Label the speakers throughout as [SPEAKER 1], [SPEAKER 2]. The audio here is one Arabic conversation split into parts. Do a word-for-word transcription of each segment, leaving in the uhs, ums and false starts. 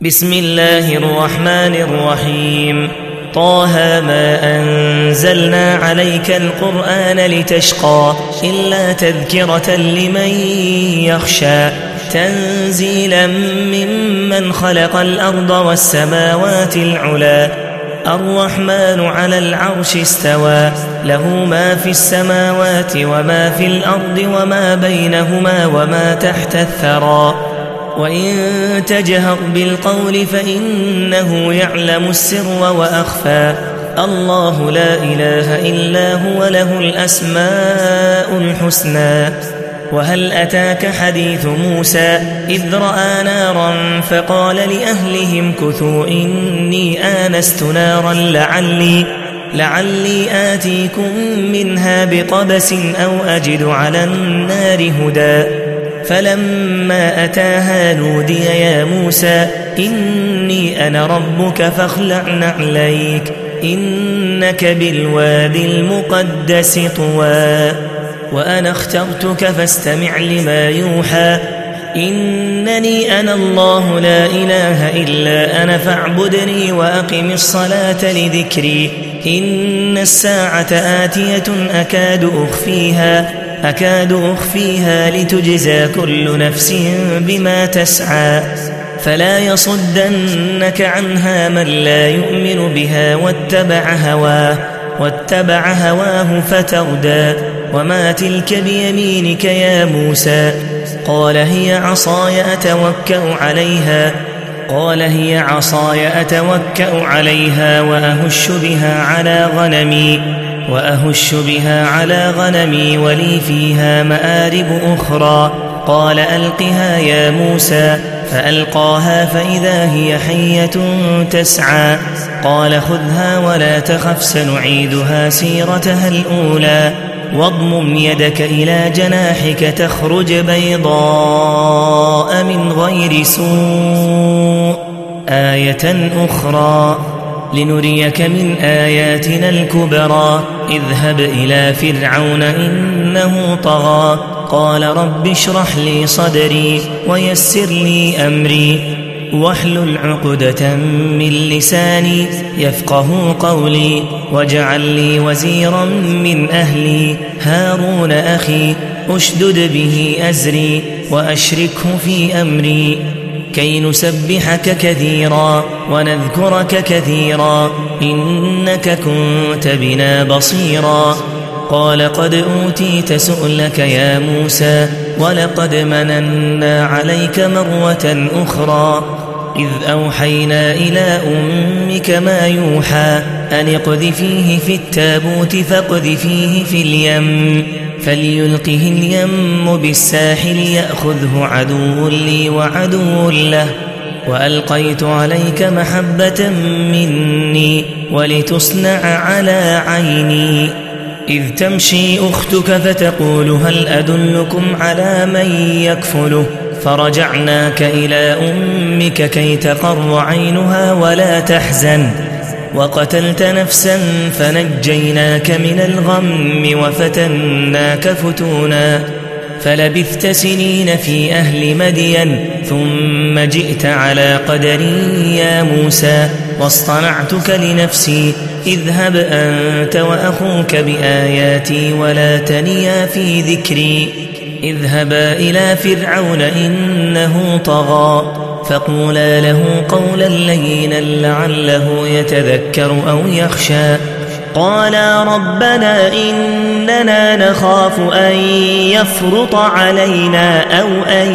[SPEAKER 1] بسم الله الرحمن الرحيم طه ما أنزلنا عليك القرآن لتشقى إلا تذكرة لمن يخشى تنزيلا ممن خلق الأرض والسماوات العلى الرحمن على العرش استوى له ما في السماوات وما في الأرض وما بينهما وما تحت الثرى وإن تجهر بالقول فإنه يعلم السر وأخفى الله لا إله إلا هو له الأسماء الحسنى وهل أتاك حديث موسى إذ رأى نارا فقال لأهلهم كثوا إني آنست نارا لعلي, لعلي آتيكم منها بقبس أو أجد على النار هدى فلما أتاها نودي يا موسى إني أنا ربك فاخلع نعليك إنك بالوادي المقدس طوى وأنا اخترتك فاستمع لما يوحى إنني أنا الله لا إله إلا أنا فاعبدني وأقم الصلاة لذكري إن الساعة آتية أكاد أخفيها أكاد أخفيها لتجزى كل نفس بما تسعى فلا يصدنك عنها من لا يؤمن بها واتبع هواه واتبع هواه فتردى وما تلك بيمينك يا موسى قال هي عصاي أتوكأ عليها قال هي عصاي أتوكأ عليها وأهش بها على غنمي وأهش بها على غنمي ولي فيها مآرب أخرى قال ألقها يا موسى فألقاها فإذا هي حية تسعى قال خذها ولا تخف سنعيدها سيرتها الأولى واضمم يدك إلى جناحك تخرج بيضاء من غير سوء آية أخرى لنريك من آياتنا الكبرى اذهب إلى فرعون إنه طغى قال رب اشرح لي صدري ويسر لي أمري واحلل عقدة من لساني يفقه قولي واجعل لي وزيرا من أهلي هارون أخي أشدد به أزري وأشركه في أمري كي نسبحك كثيرا ونذكرك كثيرا إنك كنت بنا بصيرا قال قد أوتيت سؤلك يا موسى ولقد مننا عليك مرة أخرى إذ أوحينا إلى أمك ما يوحى أن اقذفيه في التابوت فاقذفيه في اليم فليلقه اليم بالساحل يأخذه عدو لي وعدو له وألقيت عليك محبة مني ولتصنع على عيني إذ تمشي أختك فتقول هل أدلكم على من يكفله فرجعناك إلى أمك كي تقر عينها ولا تحزن وقتلت نفسا فنجيناك من الغم وفتناك فتونا فلبثت سنين في أهل مدين ثم جئت على قدري يا موسى واصطنعتك لنفسي اذهب أنت وأخوك بآياتي ولا تنيا في ذكري اذهبا إلى فرعون إنه طغى فقولا له قولا لينا لعله يتذكر أو يخشى قالا ربنا إننا نخاف أن يفرط علينا أو أن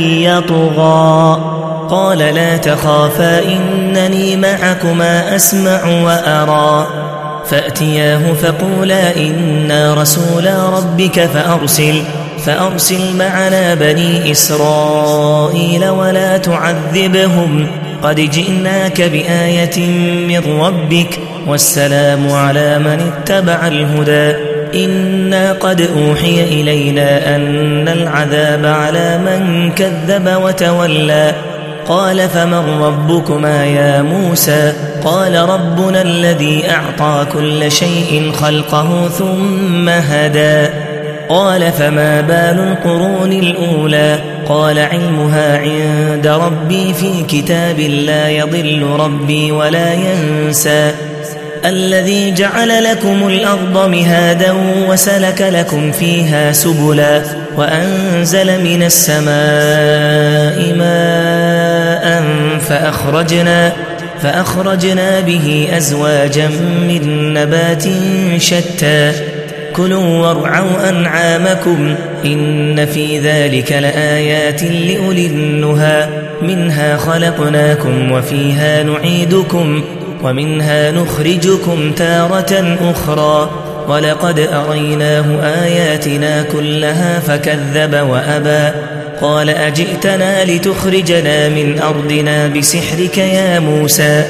[SPEAKER 1] يطغى قال لا تخافا إنني معكما أسمع وأرى فأتياه فقولا إنا رسولا ربك فأرسل فأرسل معنا بني إسرائيل ولا تعذبهم قد جئناك بآية من ربك والسلام على من اتبع الهدى إنا قد أوحي إلينا أن العذاب على من كذب وتولى قال فمن ربكما يا موسى قال ربنا الذي أعطى كل شيء خلقه ثم هدى قال فما بال القرون الأولى قال علمها عند ربي في كتاب لا يضل ربي ولا ينسى الذي جعل لكم الأرض مهادا وسلك لكم فيها سبلا وأنزل من السماء ماء فأخرجنا, فأخرجنا به أزواجا من نبات شتى كلوا وارعوا أنعامكم إن في ذلك لآيات لأولي النهى منها خلقناكم وفيها نعيدكم ومنها نخرجكم تارة أخرى ولقد أريناه آياتنا كلها فكذب وأبى قال أجئتنا لتخرجنا من أرضنا بسحرك يا موسى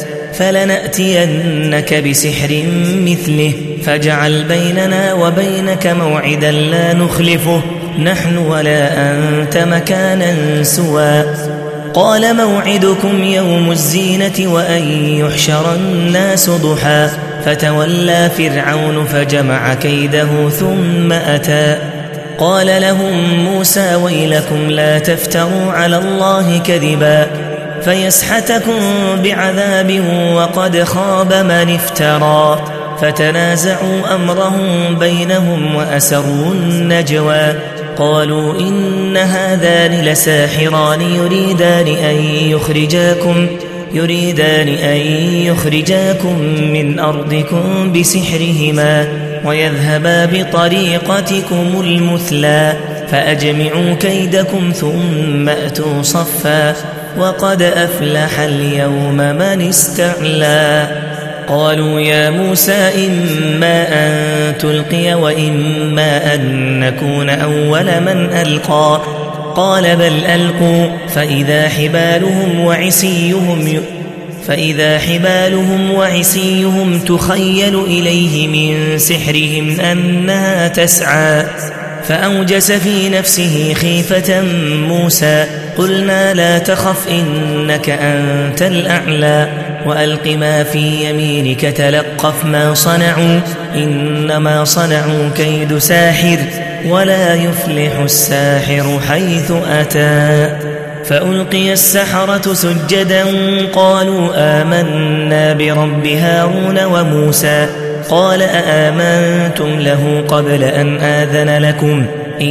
[SPEAKER 1] فلنأتينك بسحر مثله فاجعل بيننا وبينك موعدا لا نخلفه نحن ولا أنت مكانا سوى قال موعدكم يوم الزينة وأن يحشر الناس ضحى فتولى فرعون فجمع كيده ثم أتى قال لهم موسى ويلكم لا تفتروا على الله كذبا فيسحتكم بعذاب وقد خاب من افترى فتنازعوا أمرهم بينهم وأسروا النجوى قالوا إن هذان لساحران يريدان أن يخرجاكم يريدان أن يخرجاكم من أرضكم بسحرهما ويذهبا بطريقتكم المثلى فأجمعوا كيدكم ثم أتوا صفا وقد أفلح اليوم من استعلى قالوا يا موسى إما أن تلقي وإما أن نكون أول من ألقى قال بل ألقوا فإذا حبالهم وعصيهم ي... فإذا حبالهم وعصيهم تخيل إليه من سحرهم أنها تسعى فأوجس في نفسه خيفة موسى قلنا لا تخف إنك أنت الأعلى وألق ما في يمينك تلقف ما صنعوا إنما صنعوا كيد ساحر ولا يفلح الساحر حيث أتى فألقي السحرة سجدا قالوا آمنا برب هارون وموسى قال أآمنتم له قبل أن آذن لكم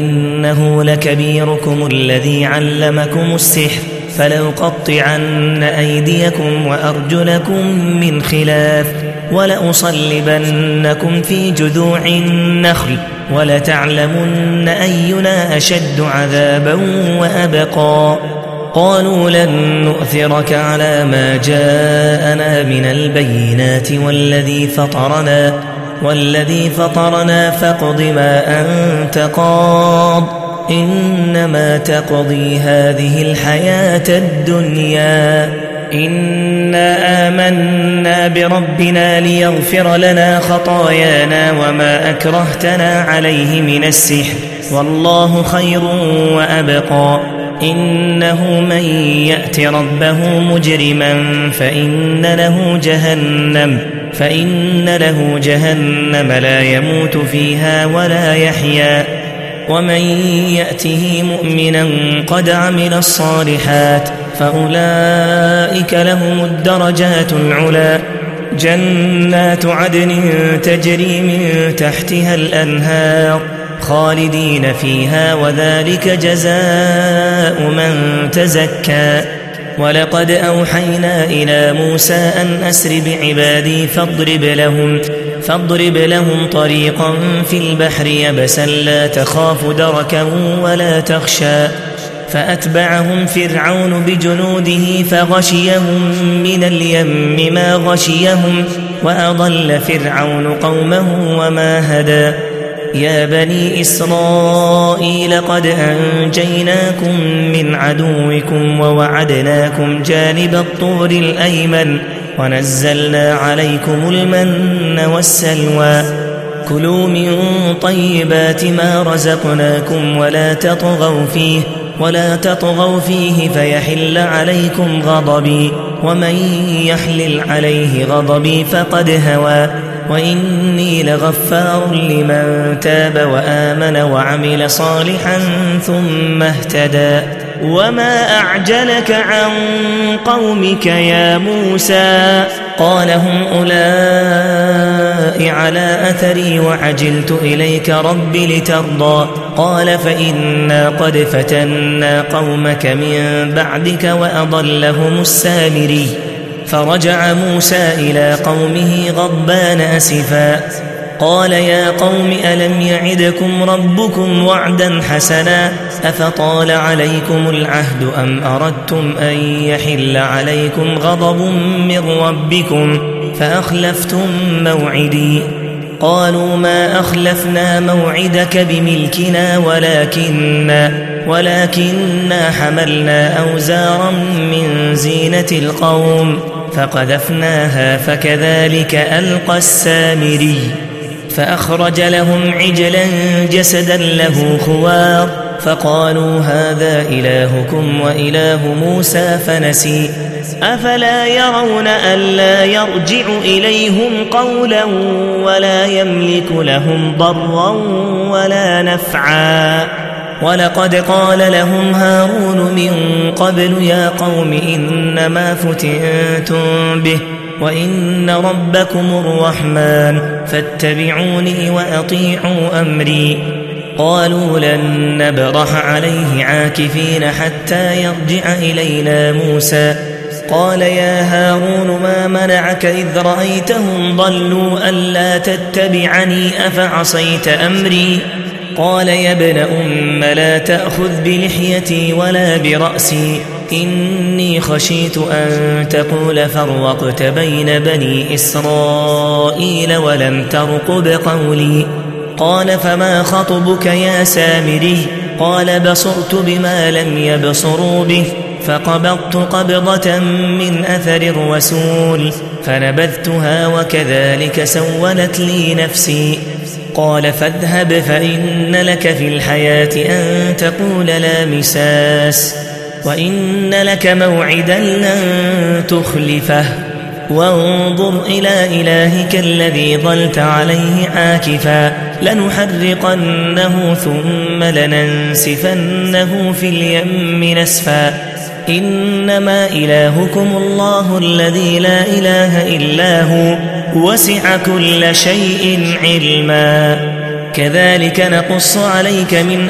[SPEAKER 1] إنه لكبيركم الذي علمكم السحر فلأقطعن أيديكم وأرجلكم من خلاف ولأصلبنكم في جذوع النخل ولتعلمن أينا أشد عذابا وأبقى قالوا لن نؤثرك على ما جاءنا من البينات والذي فطرنا والذي فطرنا فاقض ما أنت قاض إنما تقضي هذه الحياة الدنيا إنا آمنا بربنا ليغفر لنا خطايانا وما أكرهتنا عليه من السحر والله خير وأبقى إنه من يأت ربه مجرما فإن له جهنم فإن له جهنم لا يموت فيها ولا يحيا ومن يأته مؤمنا قد عمل الصالحات فأولئك لهم الدرجات العلى جنات عدن تجري من تحتها الأنهار خالدين فيها وذلك جزاء من تزكى ولقد أوحينا إلى موسى أن أسر بعبادي فاضرب لهم فاضرب لهم طريقا في البحر يبسا لا تخاف دركا ولا تخشى فأتبعهم فرعون بجنوده فغشيهم من اليم ما غشيهم وأضل فرعون قومه وما هدى يا بني إسرائيل قد أنجيناكم من عدوكم ووعدناكم جانب الطور الأيمن ونزلنا عليكم المن والسلوى كلوا من طيبات ما رزقناكم ولا تطغوا فيه ولا تطغوا فيه فيحل عليكم غضبي ومن يحلل عليه غضبي فقد هوى وإني لغفار لمن تاب وآمن وعمل صالحا ثم اهتدى وما أعجلك عن قومك يا موسى قال هم أولئك على أثري وعجلت إليك رب لترضى قال فإنا قد فتنا قومك من بعدك وأضلهم السامري فرجع موسى إلى قومه غضبان أسفا قال يا قوم ألم يعدكم ربكم وعدا حسنا أفطال عليكم العهد أم أردتم أن يحل عليكم غضب من ربكم فأخلفتم موعدي قالوا ما أخلفنا موعدك بملكنا ولكننا ولكننا حملنا أوزارا من زينة القوم فقذفناها فكذلك ألقى السامري فأخرج لهم عجلا جسدا له خوار فقالوا هذا إلهكم وإله موسى فنسي أفلا يرون ألا يرجع إليهم قولا ولا يملك لهم ضرا ولا نفعا ولقد قال لهم هارون من قبل يا قوم إنما فتنتم به وإن ربكم الرحمن فاتبعوني وأطيعوا أمري قالوا لن نبرح عليه عاكفين حتى يرجع إلينا موسى قال يا هارون ما منعك إذ رأيتهم ضلوا ألا تتبعني أفعصيت أمري قال يا ابن أم لا تأخذ بلحيتي ولا برأسي إني خشيت أن تقول فرقت بين بني إسرائيل ولم ترقب قولي قال فما خطبك يا سامري قال بصرت بما لم يبصروا به فقبضت قبضة من أثر الرسول فنبذتها وكذلك سولت لي نفسي قال فاذهب فإن لك في الحياة أن تقول لا مساس وإن لك موعدا لن تخلفه وانظر إلى إلهك الذي ظلت عليه عاكفا لنحرقنه ثم لننسفنه في اليم نسفا إنما إلهكم الله الذي لا إله إلا هو وسع كل شيء علما كذلك نقص عليك من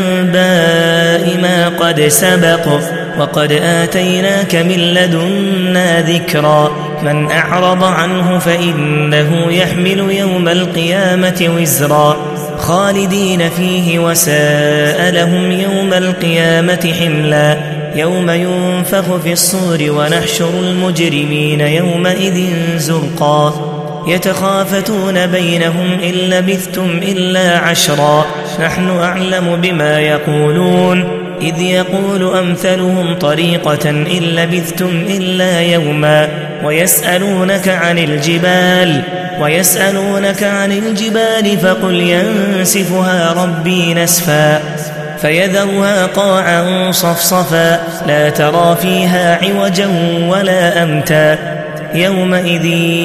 [SPEAKER 1] أنباء ما قد سبق وقد آتيناك من لدنا ذكرا من أعرض عنه فإنه يحمل يوم القيامة وزرا خالدين فيه وساء لهم يوم القيامة حملا يوم ينفخ في الصور ونحشر المجرمين يومئذ زرقا يتخافتون بينهم إن لبثتم إلا عشرا نحن أعلم بما يقولون إذ يقول أمثلهم طريقة إن لبثتم إلا يوما ويسألونك عن الجبال ويسألونك عن الجبال فقل ينسفها ربي نسفا فيذرها قاعا صفصفا لا ترى فيها عوجا ولا أمتا يومئذ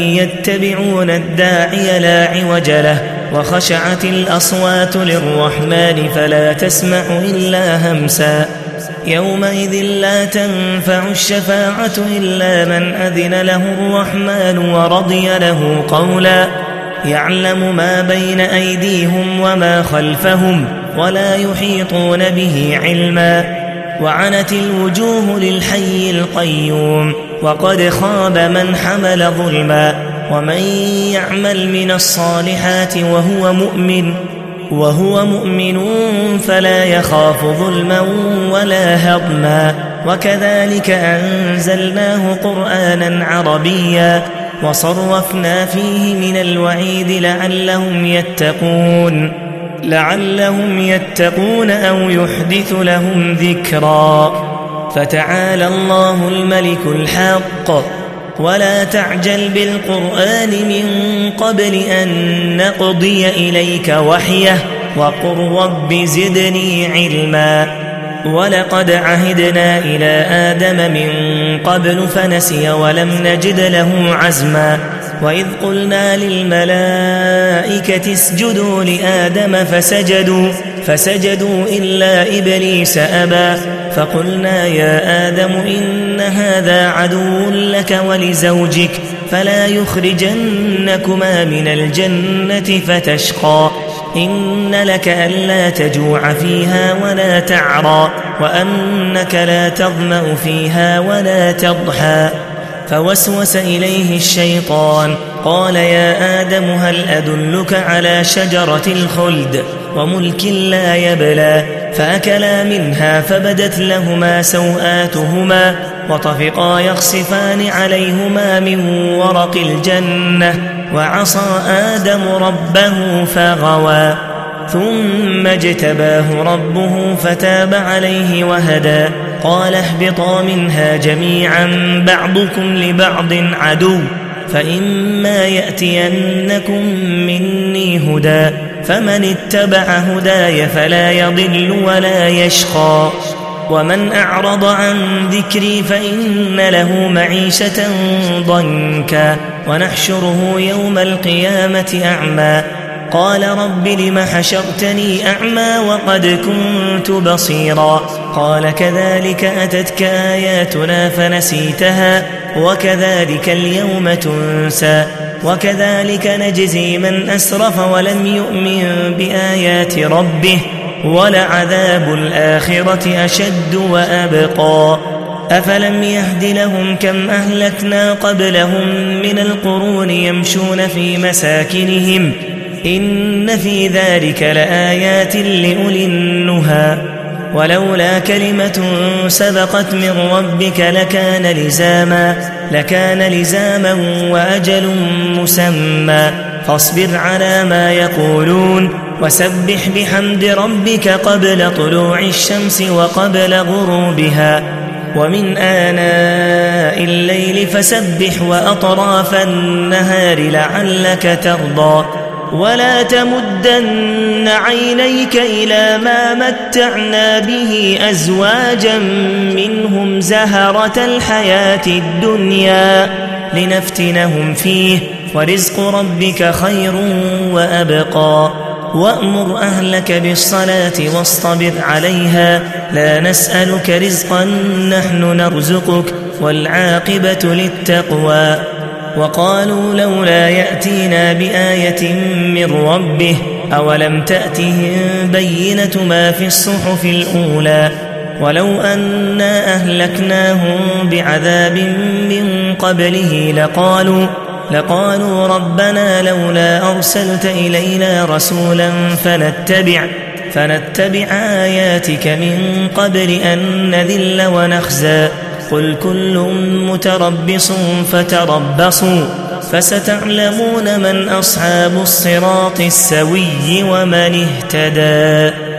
[SPEAKER 1] يتبعون الداعي لا عوج له وخشعت الأصوات للرحمن فلا تسمع إلا همسا يومئذ لا تنفع الشفاعة إلا من أذن له الرحمن ورضي له قولا يعلم ما بين أيديهم وما خلفهم ولا يحيطون به علما وعنت الوجوه للحي القيوم وقد خاب من حمل ظلما ومن يعمل من الصالحات وهو مؤمن وهو مؤمن فلا يخاف ظلما ولا هضما وكذلك أنزلناه قرآنا عربيا وصرفنا فيه من الوعيد لعلهم يتقون لعلهم يتقون أو يحدث لهم ذكرا فتعالى الله الملك الحق ولا تعجل بالقرآن من قبل أن نقضي إليك وحيه وقل رب زدني علما ولقد عهدنا إلى آدم من قبل فنسي ولم نجد له عزما وإذ قلنا للملائكة اسجدوا لآدم فسجدوا, فسجدوا إلا إبليس أبى فقلنا يا آدم إن هذا عدو لك ولزوجك فلا يخرجنكما من الجنة فتشقى إن لك ألا تجوع فيها ولا تعرى وأنك لا تظمأ فيها ولا تضحى فوسوس إليه الشيطان قال يا آدم هل أدلك على شجرة الخلد وملك لا يبلى فأكلا منها فبدت لهما سوآتهما وطفقا يخصفان عليهما من ورق الجنة وعصى آدم ربه فغوى ثم اجتباه ربه فتاب عليه وهدى قال اهبطا منها جميعا بعضكم لبعض عدو فإما يأتينكم مني هدى فمن اتبع هداي فلا يضل ولا يشقى ومن أعرض عن ذكري فإن له معيشة ضنكا ونحشره يوم القيامة أعمى قال رب لم حشرتني أعمى وقد كنت بصيرا قال كذلك أتتك آياتنا فنسيتها وكذلك اليوم تنسى وكذلك نجزي من أسرف ولم يؤمن بآيات ربه ولعذاب الآخرة أشد وأبقى أفلم يهد لهم كم أهلكنا قبلهم من القرون يمشون في مساكنهم إن في ذلك لآيات لأولي النهى ولولا كلمة سبقت من ربك لكان لزاما لكان لزاما وأجل مسمى فاصبر على ما يقولون وسبح بحمد ربك قبل طلوع الشمس وقبل غروبها ومن آناء الليل فسبح وأطراف النهار لعلك ترضى ولا تمدن عينيك إلى ما متعنا به أزواجا منهم زهرة الحياة الدنيا لنفتنهم فيه ورزق ربك خير وأبقى وأمر أهلك بالصلاة واصطبر عليها لا نسألك رزقا نحن نرزقك والعاقبة للتقوى وقالوا لولا يأتينا بآية من ربه أولم تأتهم بينة ما في الصحف الأولى ولو أنا أهلكناهم بعذاب من قبله لقالوا لقالوا ربنا لولا أرسلت إلينا رسولا فنتبع فنتبع آياتك من قبل أن نذل ونخزى قل كل متربص فتربصوا فستعلمون من أصحاب الصراط السوي ومن اهتدى.